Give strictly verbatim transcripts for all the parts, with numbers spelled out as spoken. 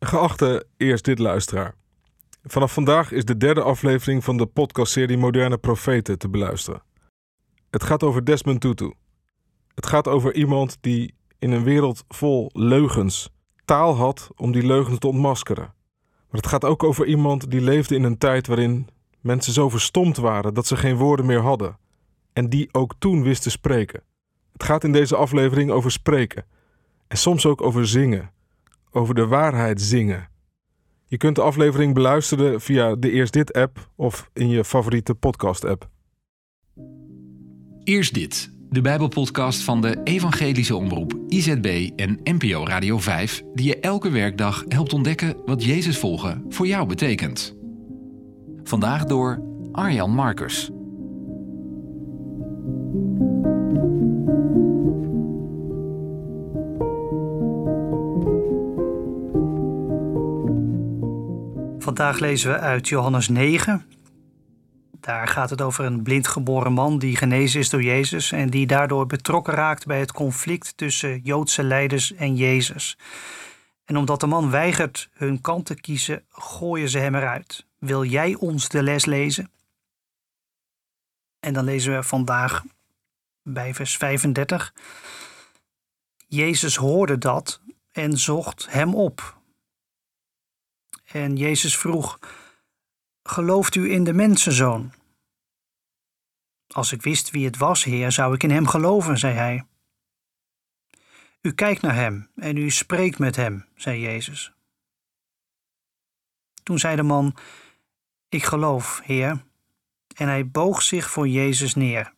Geachte Eerst Dit luisteraar. Vanaf vandaag is de derde aflevering van de podcastserie Moderne Profeten te beluisteren. Het gaat over Desmond Tutu. Het gaat over iemand die in een wereld vol leugens taal had om die leugens te ontmaskeren. Maar het gaat ook over iemand die leefde in een tijd waarin mensen zo verstomd waren dat ze geen woorden meer hadden. En die ook toen wisten spreken. Het gaat in deze aflevering over spreken. En soms ook over zingen. Over de waarheid zingen. Je kunt de aflevering beluisteren via de Eerst Dit app of in je favoriete podcast app. Eerst Dit, de Bijbelpodcast van de Evangelische Omroep I Z B en N P O Radio vijf, die je elke werkdag helpt ontdekken wat Jezus volgen voor jou betekent. Vandaag door Arjan Markers. Vandaag lezen we uit Johannes negen. Daar gaat het over een blindgeboren man die genezen is door Jezus en die daardoor betrokken raakt bij het conflict tussen Joodse leiders en Jezus. En omdat de man weigert hun kant te kiezen, gooien ze hem eruit. Wil jij ons de les lezen? En dan lezen we vandaag bij vers vijfendertig. Jezus hoorde dat en zocht hem op. En Jezus vroeg: gelooft u in de mensenzoon? Als ik wist wie het was, Heer, zou ik in hem geloven, zei hij. U kijkt naar hem en u spreekt met hem, zei Jezus. Toen zei de man: ik geloof, Heer. En hij boog zich voor Jezus neer.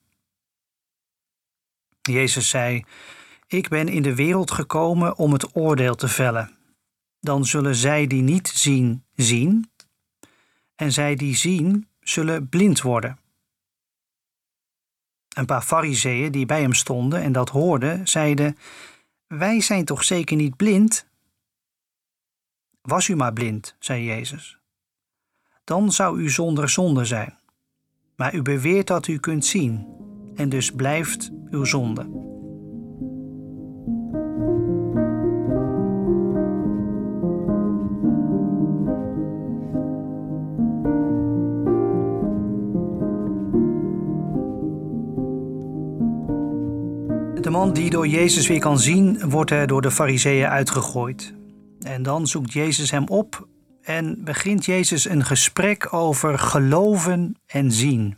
Jezus zei: ik ben in de wereld gekomen om het oordeel te vellen. Dan zullen zij die niet zien, zien. En zij die zien, zullen blind worden. Een paar farizeeën die bij hem stonden en dat hoorden, zeiden: wij zijn toch zeker niet blind? Was u maar blind, zei Jezus. Dan zou u zonder zonde zijn. Maar u beweert dat u kunt zien, en dus blijft uw zonde. De man die door Jezus weer kan zien, wordt er door de farizeeën uitgegooid. En dan zoekt Jezus hem op en begint Jezus een gesprek over geloven en zien.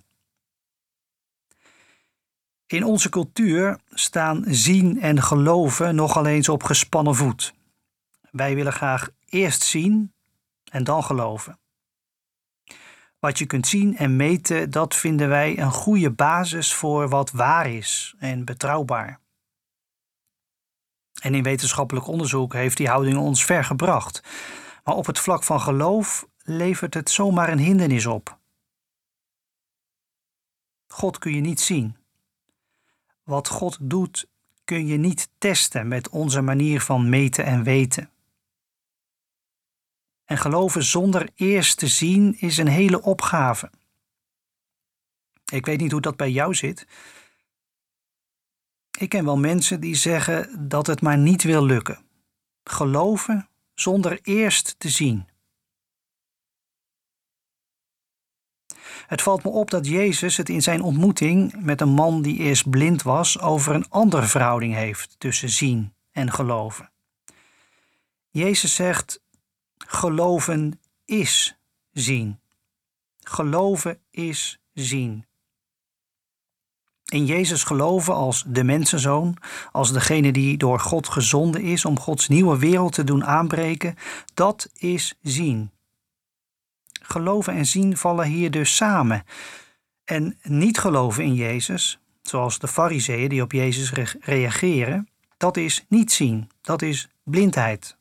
In onze cultuur staan zien en geloven nogal eens op gespannen voet. Wij willen graag eerst zien en dan geloven. Wat je kunt zien en meten, dat vinden wij een goede basis voor wat waar is en betrouwbaar. En in wetenschappelijk onderzoek heeft die houding ons ver gebracht. Maar op het vlak van geloof levert het zomaar een hindernis op. God kun je niet zien. Wat God doet kun je niet testen met onze manier van meten en weten. En geloven zonder eerst te zien is een hele opgave. Ik weet niet hoe dat bij jou zit. Ik ken wel mensen die zeggen dat het maar niet wil lukken. Geloven zonder eerst te zien. Het valt me op dat Jezus het in zijn ontmoeting met een man die eerst blind was over een andere verhouding heeft tussen zien en geloven. Jezus zegt: geloven is zien. Geloven is zien. In Jezus geloven als de mensenzoon, als degene die door God gezonden is om Gods nieuwe wereld te doen aanbreken, dat is zien. Geloven en zien vallen hier dus samen. En niet geloven in Jezus, zoals de farizeeën die op Jezus re- reageren, dat is niet zien, dat is blindheid.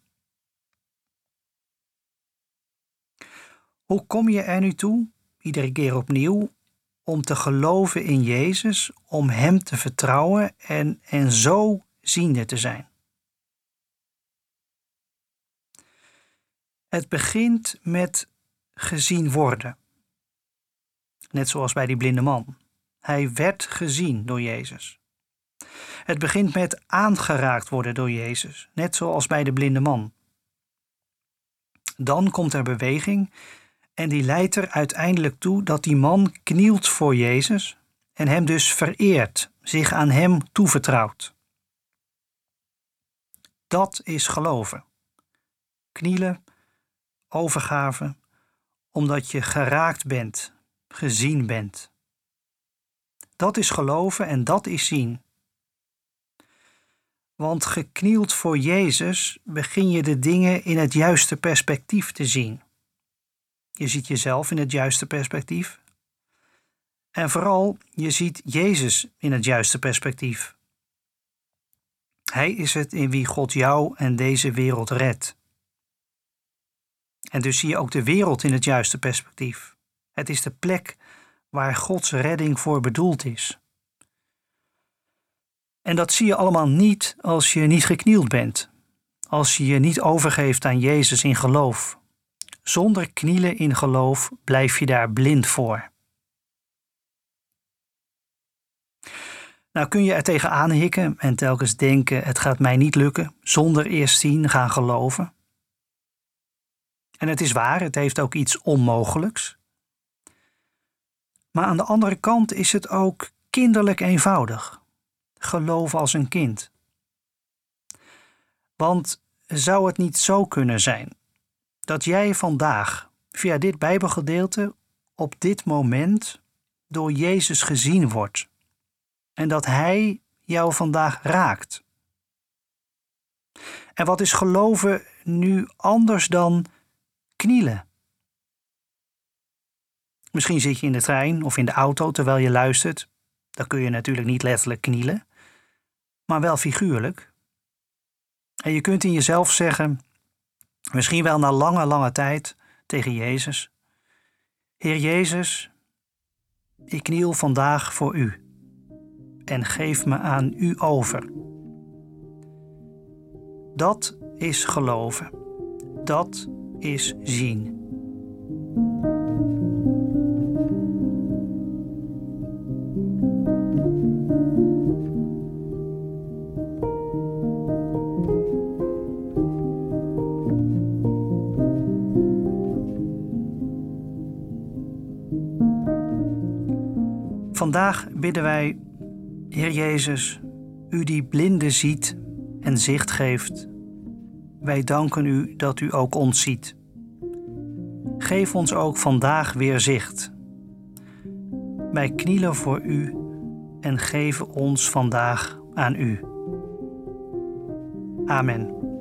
Hoe kom je er nu toe, iedere keer opnieuw, om te geloven in Jezus, om Hem te vertrouwen en, en zo ziende te zijn? Het begint met gezien worden. Net zoals bij die blinde man. Hij werd gezien door Jezus. Het begint met aangeraakt worden door Jezus, net zoals bij de blinde man. Dan komt er beweging en die leidt er uiteindelijk toe dat die man knielt voor Jezus en hem dus vereert, zich aan hem toevertrouwt. Dat is geloven. Knielen, overgave, omdat je geraakt bent, gezien bent. Dat is geloven en dat is zien. Want geknield voor Jezus begin je de dingen in het juiste perspectief te zien. Je ziet jezelf in het juiste perspectief. En vooral, je ziet Jezus in het juiste perspectief. Hij is het in wie God jou en deze wereld redt. En dus zie je ook de wereld in het juiste perspectief. Het is de plek waar Gods redding voor bedoeld is. En dat zie je allemaal niet als je niet geknield bent. Als je je niet overgeeft aan Jezus in geloof. Zonder knielen in geloof blijf je daar blind voor. Nou kun je er tegenaan hikken en telkens denken: het gaat mij niet lukken, zonder eerst zien gaan geloven. En het is waar, het heeft ook iets onmogelijks. Maar aan de andere kant is het ook kinderlijk eenvoudig. Geloof als een kind. Want zou het niet zo kunnen zijn dat jij vandaag via dit Bijbelgedeelte op dit moment door Jezus gezien wordt en dat Hij jou vandaag raakt? En wat is geloven nu anders dan knielen? Misschien zit je in de trein of in de auto terwijl je luistert. Dan kun je natuurlijk niet letterlijk knielen, maar wel figuurlijk. En je kunt in jezelf zeggen, misschien wel na lange, lange tijd, tegen Jezus: Heer Jezus, ik kniel vandaag voor u en geef me aan u over. Dat is geloven. Dat is zien. Vandaag bidden wij, Heer Jezus, u die blinden ziet en zicht geeft. Wij danken u dat u ook ons ziet. Geef ons ook vandaag weer zicht. Wij knielen voor u en geven ons vandaag aan u. Amen.